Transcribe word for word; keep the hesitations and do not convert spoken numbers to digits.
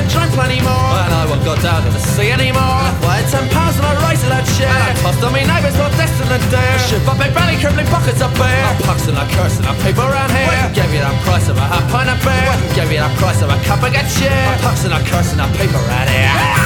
I drank plenty more, and I won't go down to the sea anymore. I had ten pounds and I raised a loud share, and I tossed on me neighbours for destined and dare. Shit, but big belly crippling pockets of beer. I'm puxing, I'm cursing, I'm people around here. I can give you that price of a half pint of beer. I can give you that price of a cup of good cheer. I'm puxing, I'm cursing, I'm people around here.